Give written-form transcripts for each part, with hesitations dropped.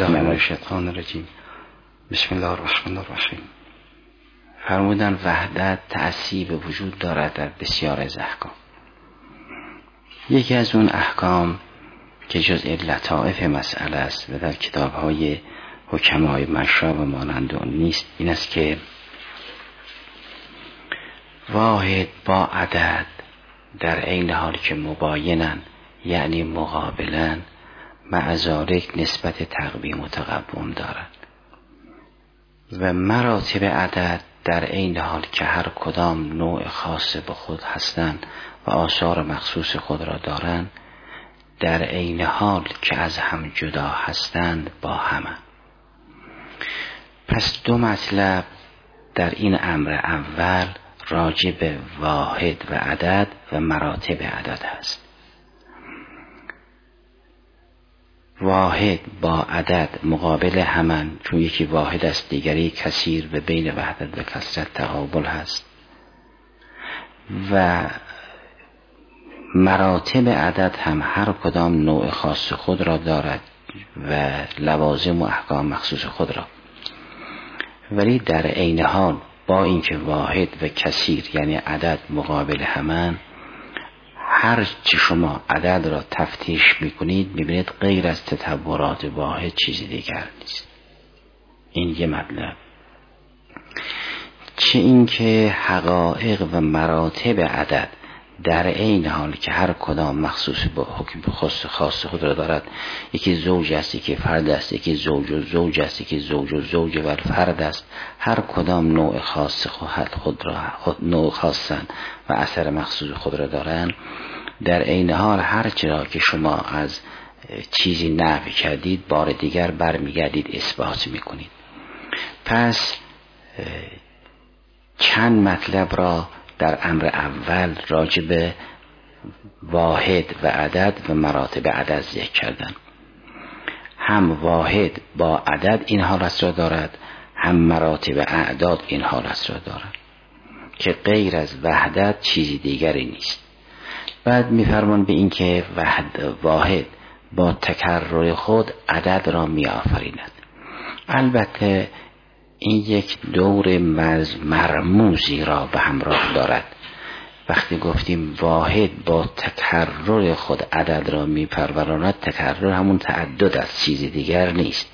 بالله من الشیطان الرجیم. بسم الله الرحمن الرحیم. فرمودن وحدت تأثیر وجود دارد در بسیار از احکام. یکی از اون احکام که جزء لطائف مسئله است و در کتاب‌های حکمای مشرب و مانند اون نیست، این است که واحد با عدد در عین حال که مباینن، یعنی مقابلن، مع ذالک نسبت تقویم و تقوم دارند و مراتب عدد در عین حال که هر کدام نوع خاص به خود هستند و آثار مخصوص خود را دارند، در عین حال که از هم جدا هستند با همه. پس دو مطلب در این امر اول راجع به واحد و عدد و مراتب عدد هست. واحد با عدد مقابل همان، چون یکی واحد است دیگری کثیر و بین وحدت و کثرت تقابل هست. و مراتب عدد هم هر کدام نوع خاص خود را دارد و لوازم و احکام مخصوص خود را، ولی در عین حال با اینکه واحد و کثیر یعنی عدد مقابل همان، هر چی شما عدد را تفتیش میکنید میبینید غیر از تطورات واحد چیزی دیگر نیست. این یه مطلب. چه اینکه حقایق و مراتب عدد در عین حال که هر کدام مخصوص به حکم خاص خود را دارد، یکی زوج است، یکی فرد است، یکی زوج و زوج است، یکی زوج و زوج و فرد است، هر کدام نوع خاص خود را نوع خاصن و اثر مخصوص خود را دارند، در عین حال هر چرا که شما از چیزی نفی کردید بار دیگر برمیگردید اثبات میکنید. پس چند مطلب را در امر اول راجع به واحد و عدد و مراتب عدد ذکر کردن. هم واحد با عدد این حالت را دارد، هم مراتب اعداد این حالت را دارد که غیر از وحدت چیزی دیگری نیست. بعد می‌فرمان به این که واحد با تکرر خود عدد را می‌آفریند. البته این یک دور مرموزی را به همراه دارد. وقتی گفتیم واحد با تکرر خود عدد را می‌پروراند، تکرر همون تعدد است، چیزی دیگر نیست.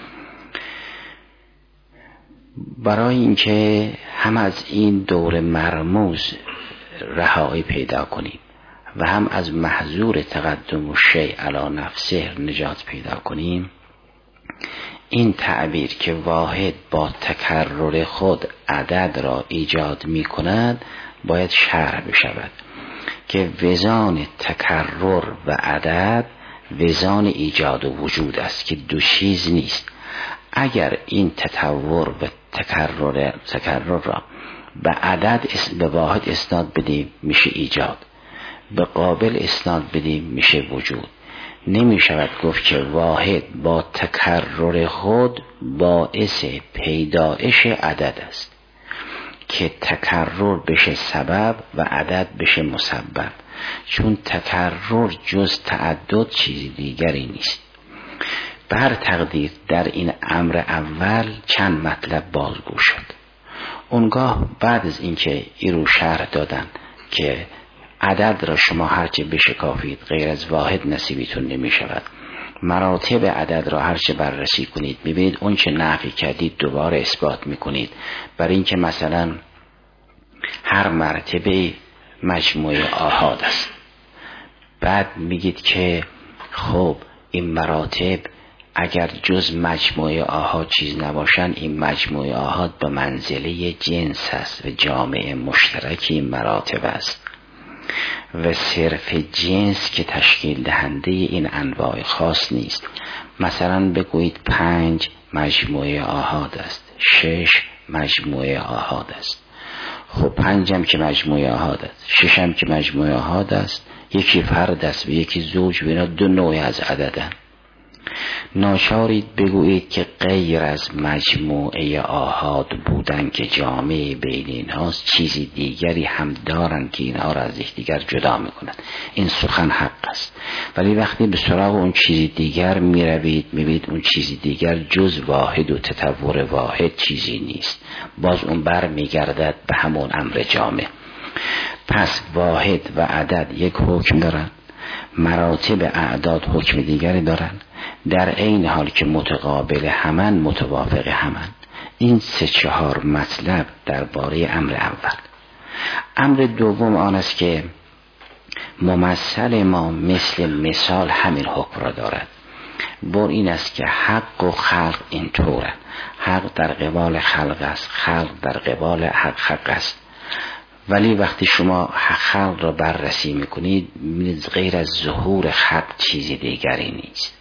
برای اینکه هم از این دور مرموز رهایی پیدا کنیم و هم از محظور تقدم الشیء علی نفسه نجات پیدا کنیم، این تعبیر که واحد با تکرر خود عدد را ایجاد می کند باید شرح بشود که وزان تکرر و عدد وزان ایجاد و وجود است که دو چیز نیست. اگر این تطور و تکرر را به عدد به واحد اسناد بدیم میشه ایجاد، به قابل اسناد بدیم میشه وجود. نمی شود گفت که واحد با تکرر خود باعث پیدایش عدد است که تکرر بشه سبب و عدد بشه مسبب، چون تکرر جز تعدد چیزی دیگری نیست. بر تقدیر در این امر اول چند مطلب بازگو شد. اونگاه بعد از اینکه این رو شرح دادن که عدد را شما هرچه بشکافید غیر از واحد نصیبیتون نمی شود، مراتب عدد را هرچه بررسی کنید میبینید اون چه نفی کردید دوباره اثبات میکنید، برای اینکه مثلا هر مرتبه مجموعه آحاد است. بعد میگید که خب این مراتب اگر جز مجموعه آحاد چیز نباشن، این مجموعه آحاد به منزله جنس است و جامعه مشترک این مراتب است و صرف جنس که تشکیل دهنده این انواع خاص نیست. مثلا بگویید 5 مجموعه آحاد است، 6 مجموعه آحاد است. خب 5 هم که مجموعه آحاد است، 6 هم که مجموعه آحاد است، یکی فرد است و یکی زوج و اینا دو نوع از عددن. ناچارید بگویید که غیر از مجموعه آحاد بودن که جامعه بین اینهاست چیزی دیگری هم دارن که اینها را از یکدیگر جدا میکنن. این سخن حق است، ولی وقتی به سراغ اون چیزی دیگر میروید میبینید اون چیزی دیگر جز واحد و تطور واحد چیزی نیست، باز اون بر میگردد به همون امر جامع. پس واحد و عدد یک حکم دارن، مراتب اعداد حکم دیگری دارن، در عین حال که متقابل همن متوافق همن. این 3-4 مطلب درباره امر اول. امر دوم آن است که ممثل ما مثل مثال همین حکم را دارد. بر این است که حق و خلق این طوره، حق در قبال خلق است، خلق در قبال حق است. ولی وقتی شما خلق را بررسی میکنید غیر از ظهور حق چیزی دیگری نیست.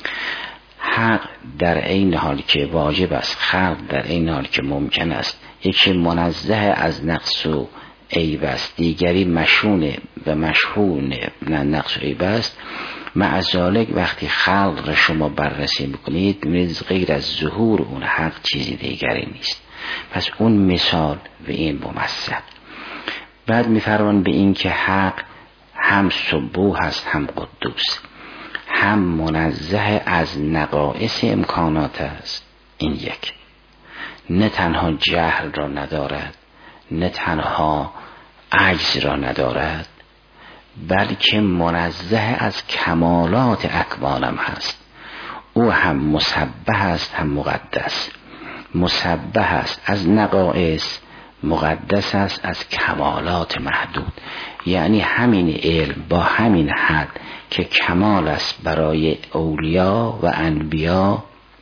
حق در این حال که واجب است، خلق در این حال که ممکن است. یکی منزه از نقص و عیب است، دیگری مشون و مشهون نقص و عیب است. مع ذالک وقتی خلق را شما بررسی میکنید می‌بینید غیر از ظهور اون حق چیزی دیگری نیست. پس اون مثال و این ممثل. بعد میفرمان به این که حق هم سبوح است، هم قدوس، هم منزه از نقائص امکانات است. این یک، نه تنها جهل را ندارد، نه تنها عجز را ندارد، بلکه منزه از کمالات اکوانم هست. او هم مسبح است هم مقدس. مسبح است از نقائص، مقدس است از کمالات محدود. یعنی همین علم با همین حد که کمال است برای اولیا و انبیا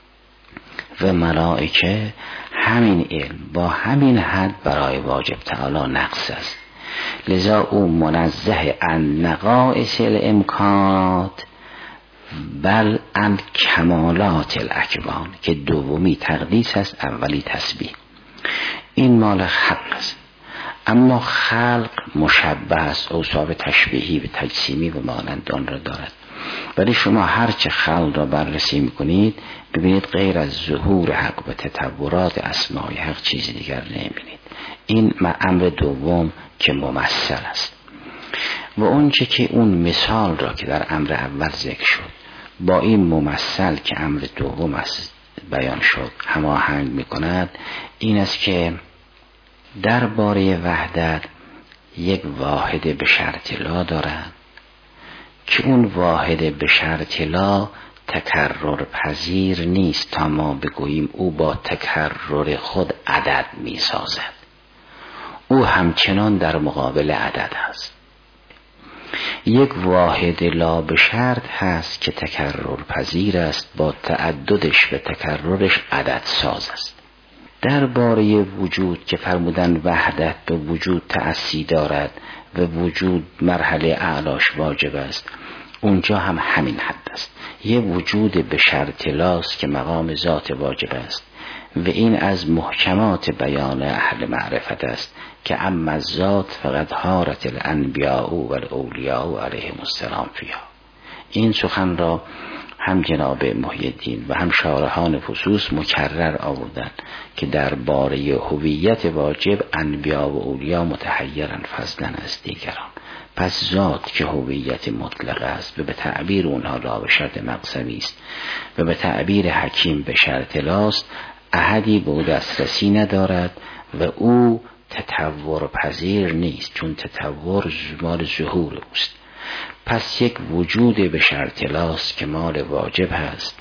و ملائکه، همین علم با همین حد برای واجب تعالی نقص است. لذا او منزه عن نقائص الامکانات بل عن کمالات الاکوان، که دومی تقدیس است، اولی تسبیح. این مال حق است. اما خلق مشبه است، اوصاف تشبیهی و تجسیمی و مانند آن را دارد. ولی شما هرچه خلق را بررسی میکنید ببینید غیر از ظهور حق و تطورات اسمای حق چیزی دیگر نمیبینید. این امر دوم که ممثل است. و اونچه که اون مثال را که در امر اول ذکر شد با این ممثل که امر دوم است بیان شد هماهنگ میکند، این است که درباره وحدت یک واحد به شرط لا دارد که اون واحد به شرط لا تکرر پذیر نیست تا ما بگوییم او با تکرر خود عدد می سازد. او همچنان در مقابل عدد است. یک واحد لا به شرط هست که تکرر پذیر است، با تعددش و تکررش عدد ساز است. درباره وجود که فرمودن وحدت به وجود تأسی دارد و وجود مرحله اعلاش واجب است، اونجا هم همین حد است. یه وجود به شرط لاست که مقام ذات واجب است و این از محکمات بیان اهل معرفت است که اما الذات فقط حارت الانبیاء و الاولیاء علیهم السلام فیها. این سخن را هم جناب محی الدین و هم شارحان فصوص مکرر آوردن که درباره هویت واجب انبیا و اولیا متحیرن فضلا از دیگران. پس ذات که هویت مطلق است و به تعبیر اونها لا به شرط مقصدی است و به تعبیر حکیم به شرط لاست، احدی به او دسترسی ندارد و او تطور پذیر نیست، چون تطور مال ظهور اوست. پس یک وجود به شرط لاست که مال واجب هست،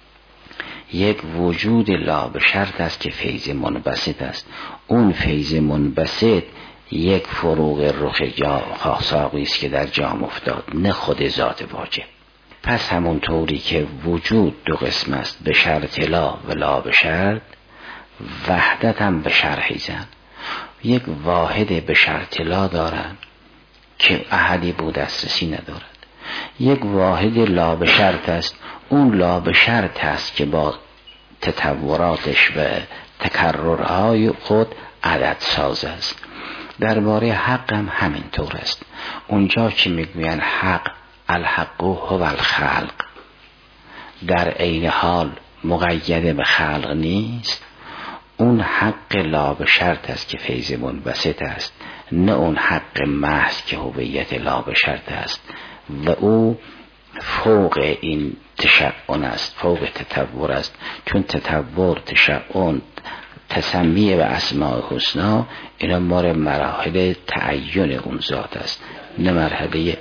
یک وجود لا به شرط است که فیض منبسط است. اون فیض منبسط یک فروغ رخ خاصاقی است که در جام افتاد، نه خود ذات واجب. پس همون طوری که وجود دو قسم است، به شرط لا و لا به شرط، وحدت هم به شرحی زن. یک واحد به شرط لا دارن که احدی بود دسترسی ندارد، یک واحد لا به شرط است، اون لا به شرط است که با تطوراتش و تکررهای خود عدد ساز است. درباره حق هم همین طور است. اونجا که میگوین حق الحق هو الخلق، در عین حال مقید به خلق نیست، اون حق لا به شرط است که فیض منبسط است، نه اون حق محض که هویت لا به شرط است و او فوق این تشعن است، فوق تطور است. چون تطور، تشعن، تسمیه و اسماء حسنا، اینا مراحل تعین اون ذات است، نه مرحله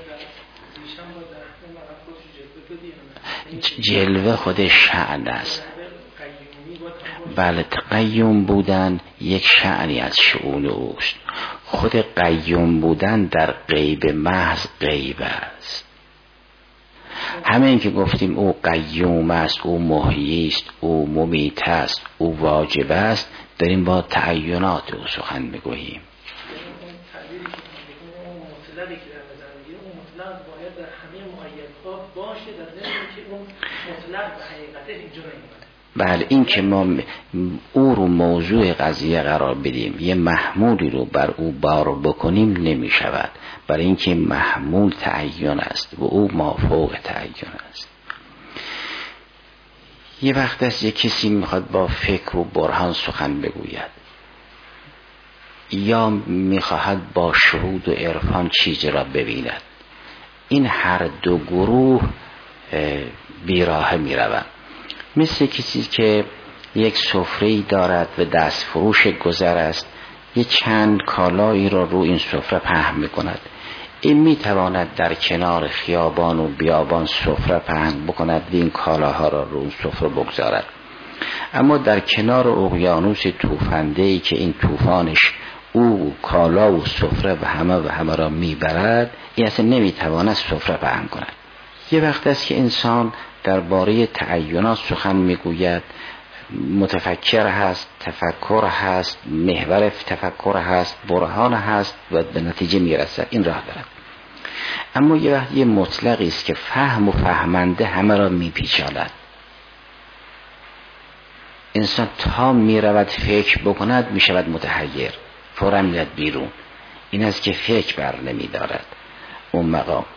جلوه. خود شأن است. بله، قیوم بودن یک شأنی از شؤون اوست. خود قیوم بودن در غیب محض غیب است. همین که گفتیم او قیوم است، او محیی است، او ممیت است، او واجب است، داریم با تعینات او سخن میگوییم. بله، این که ما او رو موضوع قضیه قرار بدیم، یه محمولی رو بر او بار بکنیم نمی شود، برای اینکه محمول تعین است و او مافوق تعین است. یه وقت است یه کسی میخواد با فکر و برهان سخن بگوید، یا میخواهد با شهود و عرفان چیزی را ببیند. این هر دو گروه بیراه میروند. مثل کسی که یک سفره‌ای دارد و دست فروش گذر است، یه چند کالایی را رو این سفره پهن میکند. این میتواند در کنار خیابان و بیابان سفره پهن بکند و این کالاها را رو این سفره بگذارد، اما در کنار اقیانوس توفنده‌ای که این طوفانش او کالا و سفره و همه را میبرد، این اصلا نمیتواند سفره پهن کند. یه وقت است که انسان درباره تعینات سخن میگوید، متفکر هست، تفکر هست، محور تفکر هست، برهان هست و به نتیجه میرسد، این راه دارد. اما یه وقت یه مطلقی است که فهم و فهمنده همه را میپیچاند. انسان تا میرود فکر بکند میشود متحیر، فوراً میاد بیرون. این است که فکر بر نمیدارد اون مقام.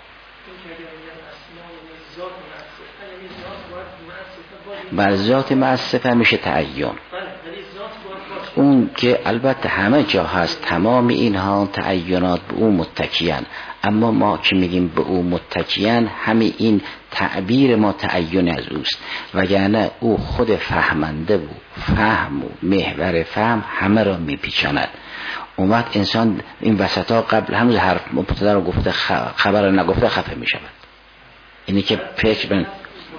بر ذات معصفه میشه تعین، اون که البته همه جا هست، تمام اینها تعینات به او متکیان، اما ما که میگیم به او متکیان، همه این تعبیر ما تعین از اوست، وگرنه او خود فهمنده و فهم و محور فهم همه را میپیچاند. اون وقت انسان این وسطا قبل هنوز حرف مبتدا رو گفته خبر رو نگفته خفه میشود. اینی که فکر بن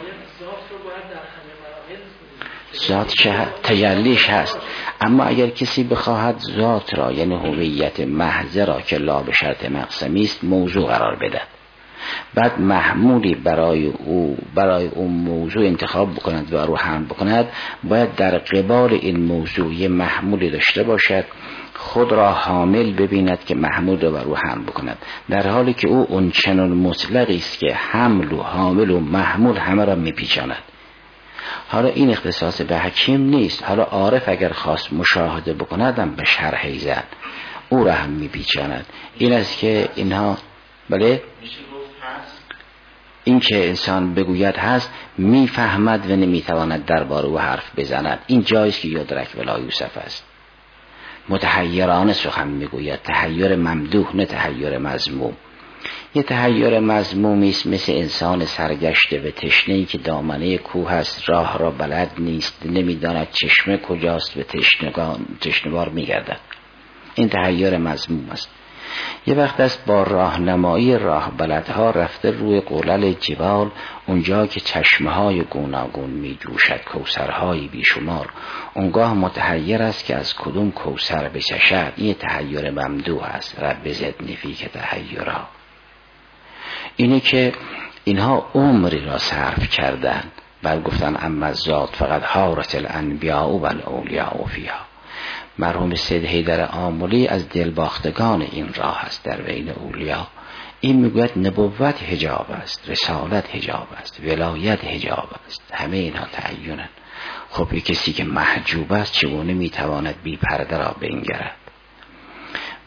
ذات تجلیش هست، اما اگر کسی بخواهد ذات را، یعنی هویت محض را که لا به شرط مقسمی است، موضوع قرار بده، بعد محمولی برای اون موضوع انتخاب بکند و رو حمل بکند، باید در قبال این موضوع یه محمولی داشته باشد، خود را حامل ببیند که محمول را رو حمل بکند، در حالی که او اون چنان مطلقی است که حمل و حامل و محمول همه را میپیچاند. حالا این اختصاص به حکیم نیست، حالا عارف اگر خواست مشاهده بکندم به شرح زد او را هم میپیچاند. این است که اینها بله این که انسان بگوید هست، میفهمد و نمیتواند درباره او حرف بزند. این جاییست که یدرک ولا یوسف است. متحیرانه سخن میگوید، تحیر ممدوح نه تحیر مذموم. یه تحیر مذمومی است مثل انسان سرگشته و تشنه‌ای که دامنه کوه است، راه را بلد نیست، نمیداند چشمه کجاست و تشنه‌بار میگردد. این تحیر مذموم است. یه وقت است با راهنمایی راه بلدها رفته روی قلل جبال، اونجا که چشمه‌های گوناگون میجوشد، کوثرهای بیشمار، اونگاه متحیر است که از کدوم کوثر بچشد. این تحیر ممدوح است. رب زدنی فیک تحیرا. اینه که اینها عمری را صرف کردن، بعد گفتن اما ذات فقط حارت الانبیاء و الاولیاء فیها. مرحوم سید حیدر آملی از دلباختگان این راه است در بین اولیا. این میگوید نبوت حجاب است، رسالت حجاب است، ولایت حجاب است، همه اینها تعینن. خب یک کسی که محجوب است چگونه میتواند بی پرده را بنگرد؟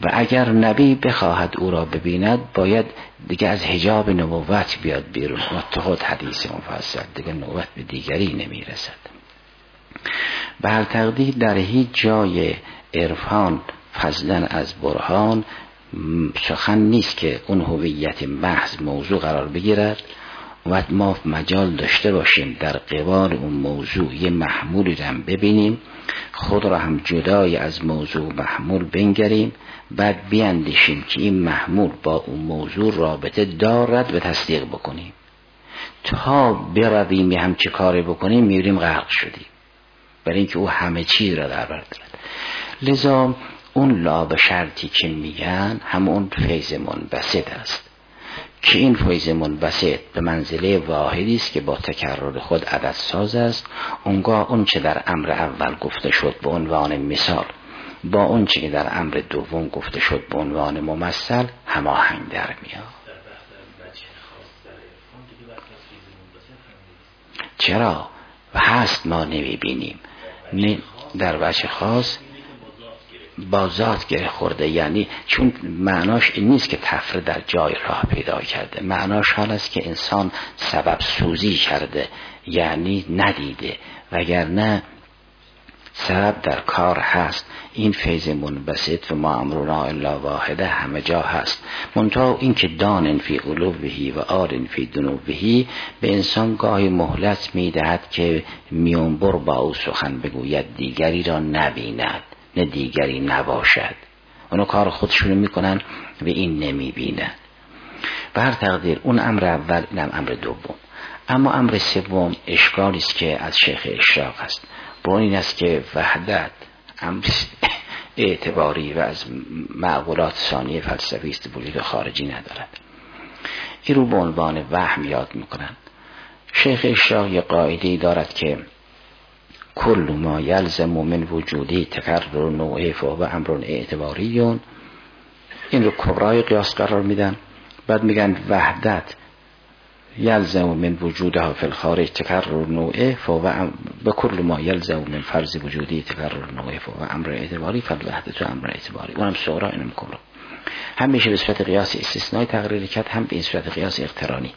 و اگر نبی بخواهد او را ببیند باید دیگه از حجاب نبوت بیاد بیرون. خود حدیث مفصل دیگه نوبت به دیگری نمیرسد. به هر تقدیر در هیچ جای عرفان فضلا از برهان سخن نیست که اون هویت محض موضوع قرار بگیرد و ما مجال داشته باشیم در قبال اون موضوع یه محمولی رو هم ببینیم، خود را هم جدای از موضوع محمول بنگریم، بعد بیاندیشیم که این محمول با اون موضوع رابطه دارد و تصدیق بکنیم. تا برویم یه همچه کاری بکنیم میریم غرق شدیم، برای اینکه او همه چیز را در بر دارد. لذا اون لا به شرطی که میگن همون فیض منبسط است که این فیض منبسط به منزله واحدی است که با تکرر خود عدد ساز است. اونگاه اون چه در امر اول گفته شد به عنوان مثال با اون چه در امر دوم گفته شد به عنوان ممثل هماهنگ در میاد. چرا؟ و هست ما نمیبینیم در وجه خاص با ذات گره خورده، یعنی چون معناش این نیست که تفره در جای راه پیدا کرده، معناش حال است که انسان سبب سوزی کرده، یعنی ندیده، وگرنه سبب در کار هست. این فیض منبسط و ما امرنا الا واحده همه جا هست، منتها این که دان فی علوهی و آل فی دنوهی به انسان گاهی مهلت میدهد که میونبر با او سخن بگوید دیگری را نبیند، نه دیگری نباشد. اونو کار خودشونو میکنن و این نمیبینن. به هر تقدیر اون امر اول، اینم امر دوم. اما امر سوم اشکالی است که از شیخ اشراق است، با این است که وحدت امر اعتباری و از معقولات ثانیه فلسفی است، وجود خارجی ندارد. این رو به عنوان وهم یاد میکنن. شیخ اشراق یه قاعده دارد که کل ما یلزم من وجودی تکرر نوعه فهو امر اعتباریون. این رو کبرای قیاس قرار میدن. بعد میگن وحدت یلزم من وجودها فی الخارج تکرر نوعه فهو به کل ما یلزم من فرض وجودی تکرر نوعه فهو امر اعتباری فالوحدت و امر اعتباری. اونم صغرا اینم کبرا. هم میشه به صورت قیاس استثنایی تقریر کرد، هم به صورت قیاس اقترانی.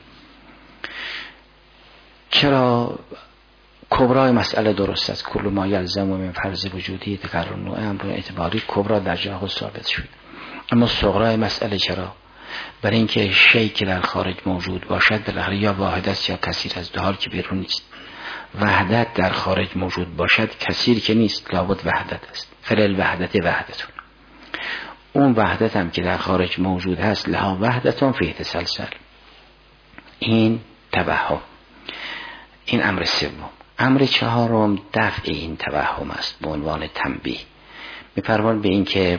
چرا کبرای مسئله درست است؟ کل ما یلزم من فرض وجودی تکرر نوع امر اعتباری کبرا در جای خود ثابت شد. اما صغرای مسئله چرا؟ برای اینکه شیء که در خارج موجود باشد بالاخره یا واحد است یا کثیر است، در حالی که بیرون نیست. وحدت در خارج موجود باشد کثیر که نیست، لابد وحدت است. فلل وحدت وحدتون. اون وحدت هم که در خارج موجود هست لها وحدتون فی تسلسل. این توهم. این امر سوم. امر چهارم دفع این توهم است به عنوان تنبیه. می‌فرمان به این که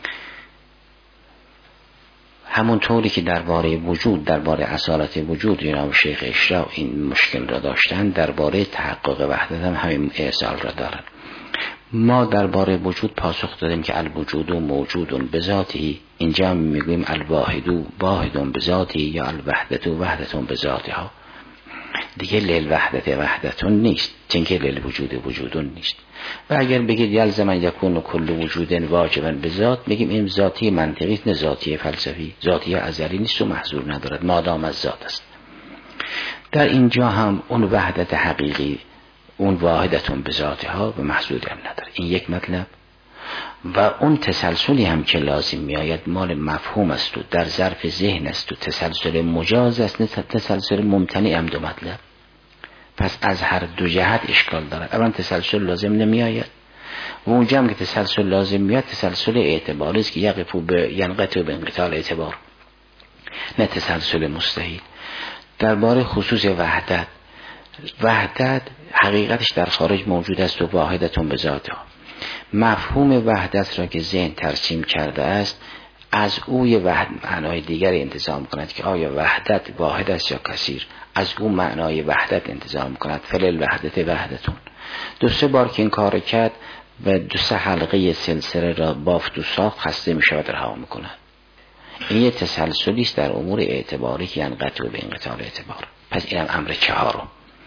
همون طوری که درباره وجود، درباره اصالت وجود جناب شیخ اشراق این مشکل را داشتن، درباره تحقق وحدت هم همین ارسال را دارن. ما درباره وجود پاسخ دادیم که الوجود موجود بذاتی، اینجا میگویم الواحد واحد بذاتی یا الوحدت وحدت بذاتها. دیگه لیل وحدت وحدتون نیست، چنکه لیل وجود وجودون نیست. و اگر بگید یلزم ان یکون کل وجود واجبا بذات، میگیم این ذاتی منطقی نه ذاتی فلسفی. ذاتی ازلی نیست و محظور ندارد مادام از ذات است. در اینجا هم اون وحدت حقیقی، اون واحدتون بذاتها و محظوری هم نداره. این یک مطلب. و اون تسلسلی هم که لازم میآید مال مفهوم است و در ظرف ذهن است و تسلسل مجاز است، نه تسلسل ممتنع هم. دو مطلب. پس از هر دو جهت اشکال دارد. اولا تسلسل لازم نمیآید و اونجا هم که تسلسل لازم میاد تسلسل اعتباری است که یقفو به ینقطع به انقطاع اعتبار، نه تسلسل مستحیل. درباره خصوص وحدت، وحدت حقیقتش در خارج موجود است و واحدتون به ذاتها. مفهوم وحدت را که ذهن ترسیم کرده است از اوی وحدت معنای دیگری انتظام کند که آیا وحدت واحد است یا کثیر، از اون معنای وحدت انتظام کند. فلل وحدت وحدتون. دو سه بار که این کار کرد و دو سه حلقه سلسله را بافت و ساخت، خسته می شود رها می کند. این یه تسلسلی است در امور اعتباری که ینقطع به انقطاع اعتبار. پس اینم امر چهارم.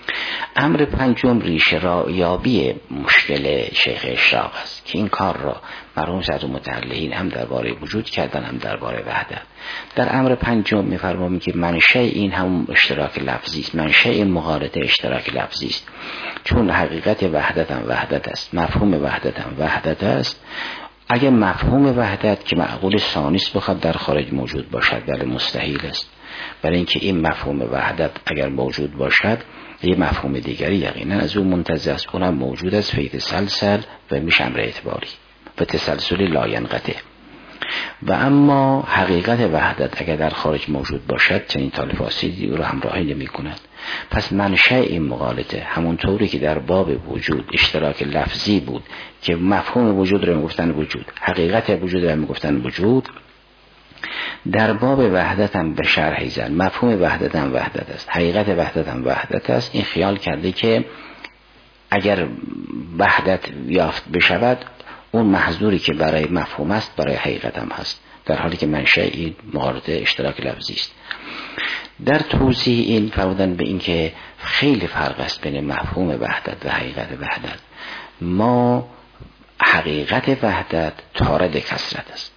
امر پنجم ریشه رایابی مشکل شیخ اشراق است که این کار را مرحوم صدر متعلقین هم درباره وجود کردن هم درباره وحدت. در امر پنجم می‌فرمایند که منشأ این هم اشتراک لفظی است، منشأ این مغالطه اشتراک لفظی است، چون حقیقت وحدت هم وحدت است، مفهوم وحدت هم وحدت است. اگر مفهوم وحدت که معقول ثانیست بخواد در خارج موجود باشد، بله مستحیل است، برای اینکه این مفهوم وحدت اگر موجود باشد یه مفهوم دیگری یقینا از اون منتزع است، اونم موجود است، فی تسلسل و میشه امر اعتباری و تسلسل لا ینقطع. و اما حقیقت وحدت اگر در خارج موجود باشد چنین تالیفاتی رو همراهی نمی کند. پس منشأ این مغالطه همونطوری که در باب وجود اشتراک لفظی بود که مفهوم وجود رو میگفتن وجود، حقیقت وجود رو میگفتن وجود، در باب وحدت هم به شرحی زن مفهوم وحدت هم وحدت است، حقیقت وحدت هم وحدت است. این خیال کرده که اگر وحدت یافت بشود اون محظوری که برای مفهوم است برای حقیقت هم هست، در حالی که منشأ این مغالطه اشتراک لفظی است. در توضیح این فرمودن به این که خیلی فرق است بین مفهوم وحدت و حقیقت وحدت. ما حقیقت وحدت طارد کثرت است،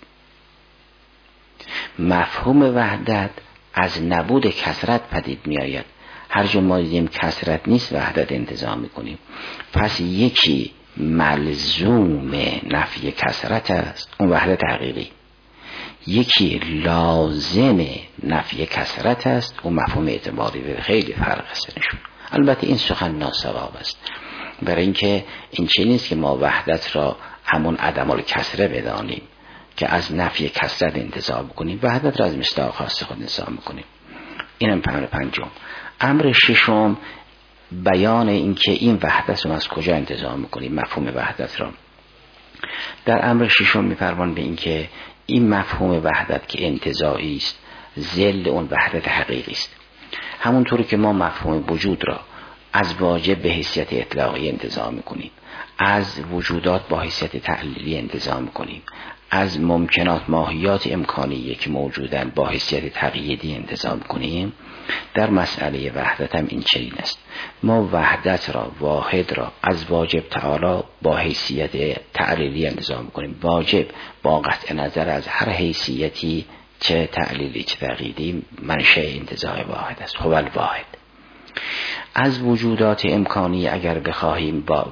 مفهوم وحدت از نبود کثرت پدید می آید. هر جا ما دیدیم کثرت نیست وحدت انتزاع می کنیم. پس یکی ملزوم نفی کثرت است، اون وحدت حقیقی، یکی لازم نفی کثرت است، اون مفهوم اعتباری. و خیلی فرق است بینشون. البته این سخن ناصواب است، برای اینکه این چیز نیست که ما وحدت را همون عدم الکثره بدانیم که از نفی کثرت انتزاع بکنیم، وحدت را از مصداق خاص خود انتزاع بکنیم. اینم امر پنجم. امر ششم بیان این که این وحدت رو از کجا انتزاع میکنیم، مفهوم وحدت را. در امر ششم میفرمان به این که این مفهوم وحدت که انتزاعی است ذل اون وحدت حقیقی است. همونطوری که ما مفهوم وجود را از واجب به حیثیت اطلاقی انتزاع میکنیم، از وجودات با حیثیت تعلیلی انتزاع میکنیم، از ممکنات ماهیات امکانیه که موجودن با حیثیت تقییدی انتزاع میکنیم، در مسئله وحدت هم این چنین است. ما وحدت را، واحد را از واجب تعالی با حیثیت تعلیلی انتزاع میکنیم. واجب با قطع نظر از هر حیثیتی چه تعلیلی چه تقییدی منشأ انتزاع واحد است. خب الواحد از وجودات امکانی اگر بخواهیم با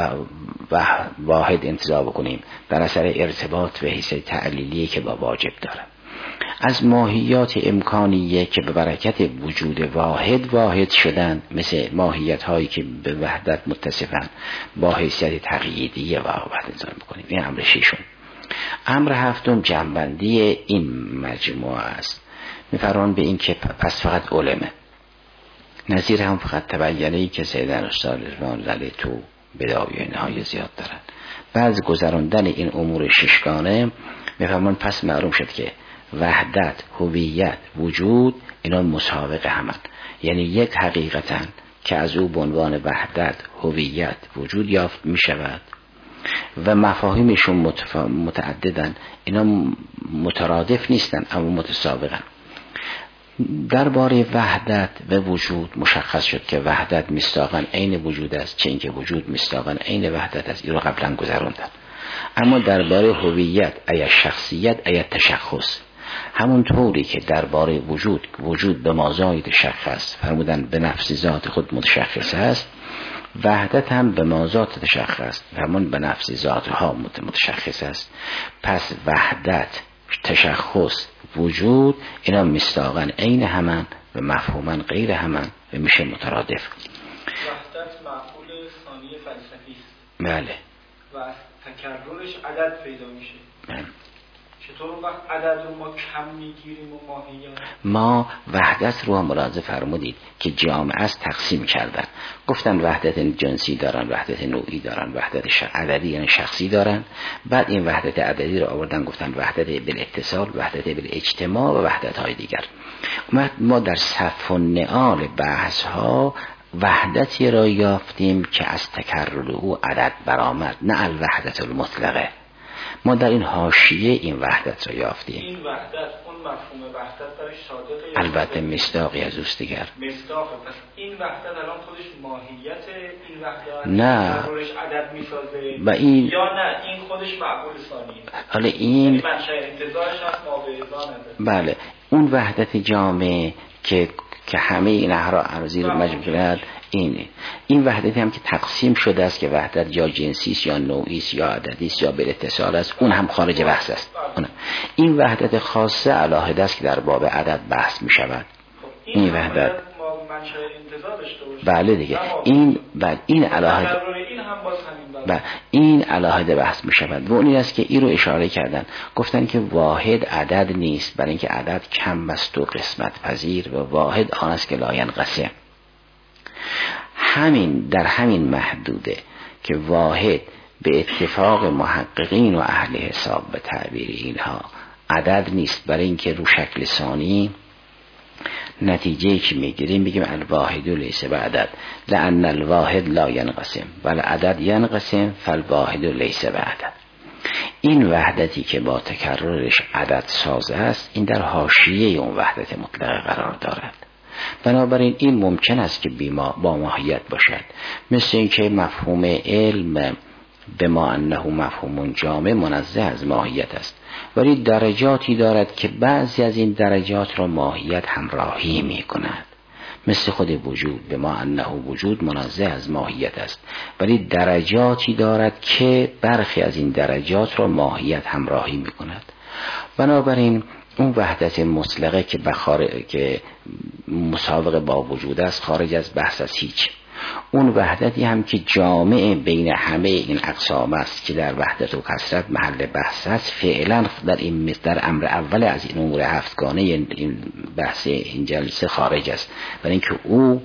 واحد انتزاع بکنیم در اثر ارتباط و حیثیت تعلیلی که با واجب دارد، از ماهیات امکانیه که به برکت وجود واحد شدن، مثل ماهیت هایی که به وحدت متصفن، با حیثیت تقییدی واحد انتزاع بکنیم. این امر ششم. امر هفتم جنبندی این مجموعه است. میفرمان به این که پس فقط علمه، نظیر هم فقط تبینه‌ای که سیدن استاد رضوان زلی تو بدایه نهای زیاد دارن. بعد گذراندن این امور ششگانه میفرمان پس معلوم شد که وحدت، هویت، وجود اینا مساوق همن، یعنی یک حقیقتن که از او به عنوان وحدت، هویت، وجود یافت می شود و مفاهیمشون متعددن، اینا مترادف نیستن اما متساوقن. درباره وحدت و وجود مشخص شد که وحدت مصداقاً عین وجود است، چه اینکه وجود مصداقاً عین وحدت است. این رو قبلا گذروندن. اما درباره هویت، ای شخصیت، ای تشخص، همون طوری که درباره وجود به مازای تشخص فرمودن به نفس ذات خود متشخص است، وحدت هم به مازات تشخص فرمون به نفس ذاتها متشخص است. پس وحدت، تشخص، وجود اینا مصداقاً عین همن و مفهوماً غیر همن و میشه مترادف. وحدت معقول ثانی فلسفی است. بله. و از تکررش عدد پیدا میشه. بله. چطور وقت عدد رو ما کم میگیریم و ماهیت؟ ما وحدت رو هم ملاحظه فرمودید که جامعه است تقسیم کردن، گفتن وحدت جنسی دارن، وحدت نوعی دارن، وحدت عددی یعنی شخصی دارن. بعد این وحدت عددی رو آوردن گفتن وحدت بالاتصال، وحدت بالاجتماع و وحدت های دیگر. ما در صف و نعال بحث ها وحدتی را یافتیم که از تکرر او عدد برآمد، نه الوحدت المطلقه. ما در این حاشیه این وحدت را یافتیم. این وحدت، اون مفهوم وحدت برای صادقه؟ البته مصداقی از اوست دیگر. مصداقه. پس این وحدت الان خودش ماهیت این وحدت نه تکررش عدد میسازه و این یا نه این خودش معقول ثانیه؟ حالا این منشأ انتزاعش هست مابعضا نداره. بله اون وحدت جامع که همه اینها را عرضی رو مجموع کرد، این وحدتی هم که تقسیم شده است که وحدت یا جنسی است یا نوعی است یا عددی است یا بالاتصال است، اون هم خارج بحث است. این وحدت خاصه علاهده است که در باب عدد بحث می شود. این وحدت منشأ انتزاع داشته باشه. بله دیگه این علاهده این علاهده بحث می شود و اون است که این رو اشاره کردن، گفتن که واحد عدد نیست، برای اینکه عدد کم است و قسمت پذیر و واحد آن است که لا ینقسم. در همین محدوده که واحد به اتفاق محققین و اهل حساب به تعبیر اینها عدد نیست، برای اینکه رو شکل ثانی نتیجه که میگیریم بگیم الواحد لیس بعدد لأن الواحد لا ینقسم والعدد ینقسم فالواحد لیس بعدد. این وحدتی که با تکررش عدد ساز است، این در حاشیه اون وحدت مطلقه قرار دارد. بنابراین این ممکن است که با ماهیت باشد، مثل اینکه مفهوم علم به ما انه مفهوم جامع منزه از ماهیت است، ولی درجاتی دارد که بعضی از این درجات را ماهیت همراهی می کند، مثل خود وجود به ما انه وجود منزه از ماهیت است، ولی درجاتی دارد که برخی از این درجات را ماهیت همراهی می کند. بنابراین اون وحدت مطلقه که مساوق با وجود است خارج از بحث از هیچ. اون وحدتی هم که جامع بین همه این اقسام است که در وحدت و کثرت محل بحث است، فعلا در امر اول از این امور هفتگانه این بحث این جلسه خارج است، برای اینکه او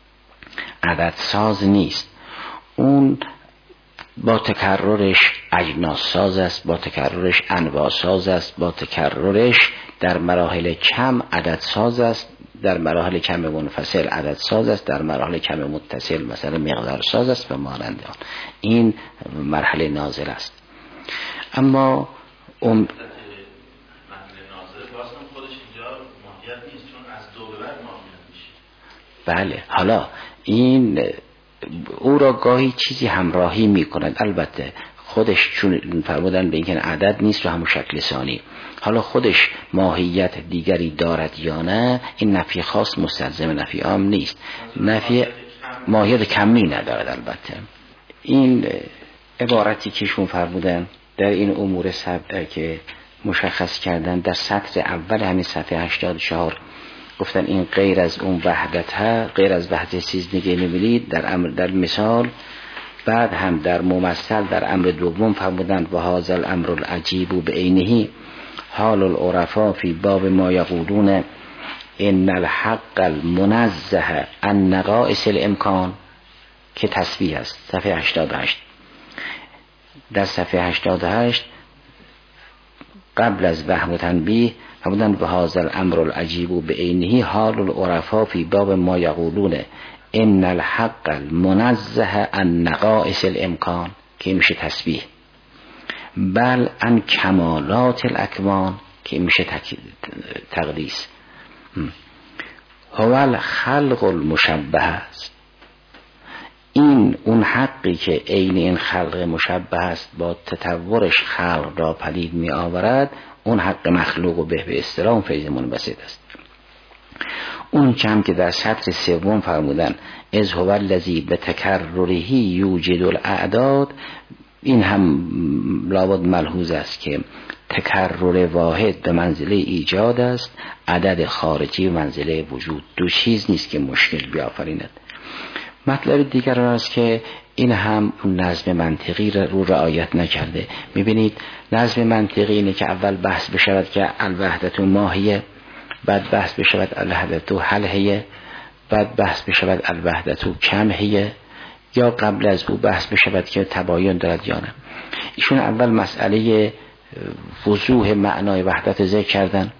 عدد ساز نیست، اون با تکررش اجناس ساز است، با تکررش انواع ساز است، با تکررش در مراحل کم عدد ساز است، در مراحل کم منفصل عدد ساز است، در مراحل کم متصل مثلا مقدار ساز است و مانند آن. این مرحله نازل است. اما مرحله نازل واسه خودش اینجا ماهیت نیست، چون از دو به بعد ماهیت میشه. بله حالا این او را گاهی چیزی همراهی میکند، البته خودش چون فرمودن به اینکه عدد نیست و همون شکل ثانی، حالا خودش ماهیت دیگری دارد یا نه، این نفی خاص مستلزم نفی عام نیست. نفی ماهیت کمی ندارد. البته این عبارتی که شون فرمودن در این امور که مشخص کردن در سطر اول همین صفحه 84 گفتن این غیر از اون وحدت ها، غیر از وحدت سیزدگی نمیدید در مثال، بعد هم در ممثل در امر دوم فرمودند و هذا الامر العجیب بعینه حال العرفاء فی باب ما یقولون ان الحق المنزه عن نقائص الامکان که تسبیح است. صفحه 88 در صفحه 88 قبل از وهم و تنبیه فرمودند و هذا الامر العجیب بعینه حال العرفاء فی باب ما یقولون ان الحق المنزه عن نقائص الامکان که میشه تسبیح، بل عن کمالات الاکوان که میشه تقدیس. هو الخلق المشبه است، این اون حقی که عین این خلق مشبه است با تطورش خلق را پدید می آورد، اون حق مخلوق و به اصطلاح فیض منبسط است. اون چم که در سطر سوم فرمودن از هو الذی به تکرره یوجد الاعداد، این هم لابد ملحوظ است که تکرر واحد به منزله ایجاد است، عدد خارجی به منزله وجود. دو چیز نیست که مشکل بیافریند. مطلب دیگر است که این هم نظم منطقی رو رعایت نکرده. میبینید نظم منطقی اینه که اول بحث بشود که الوحدت ماهیه، بعد بحث بشود الوحدت هل هیه، بعد بحث بشود الوحدت کم هیه، یا قبل از او بحث بشود که تباین دارد یا نه. ایشون اول مسئله وضوح معنای وحدت ذکر کردن،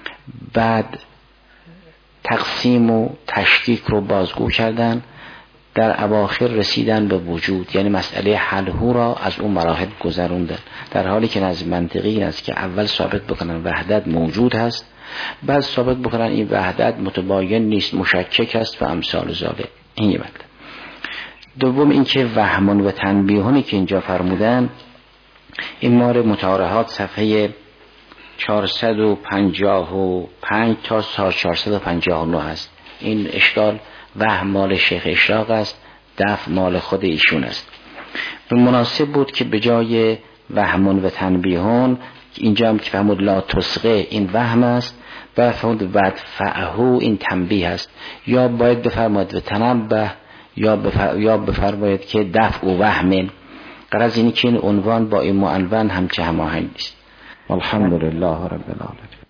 بعد تقسیم و تشکیک رو بازگو کردن، در اواخر رسیدن به وجود، یعنی مسئله حلهو را از اون مراحل گذروندن، در حالی که نظم منطقی این است که اول ثابت بکنن وحدت موجود هست، بعد ثابت بکنن این وحدت متباین نیست، مشکک است و امثال ذالک. این یه مطلب. دوم اینکه وهمون و تنبیهونی که اینجا فرمودن، این مال متعارحات صفحه 455 تا 459 هست. این اشکال وهم مال شیخ اشراق است، دفع مال خود ایشون است. به مناسب بود که به جای وهمون و تنبیهون اینجا هم که فرمود لا تسقه این وهم است و فرمود ودفعهو این تنبیه است، یا باید بفرماید و تنبه یا بفرماید که دفع و وهم. غرض اینی که این عنوان با این معنون هم چه هماهنگ نیست. الحمدلله رب العالمین.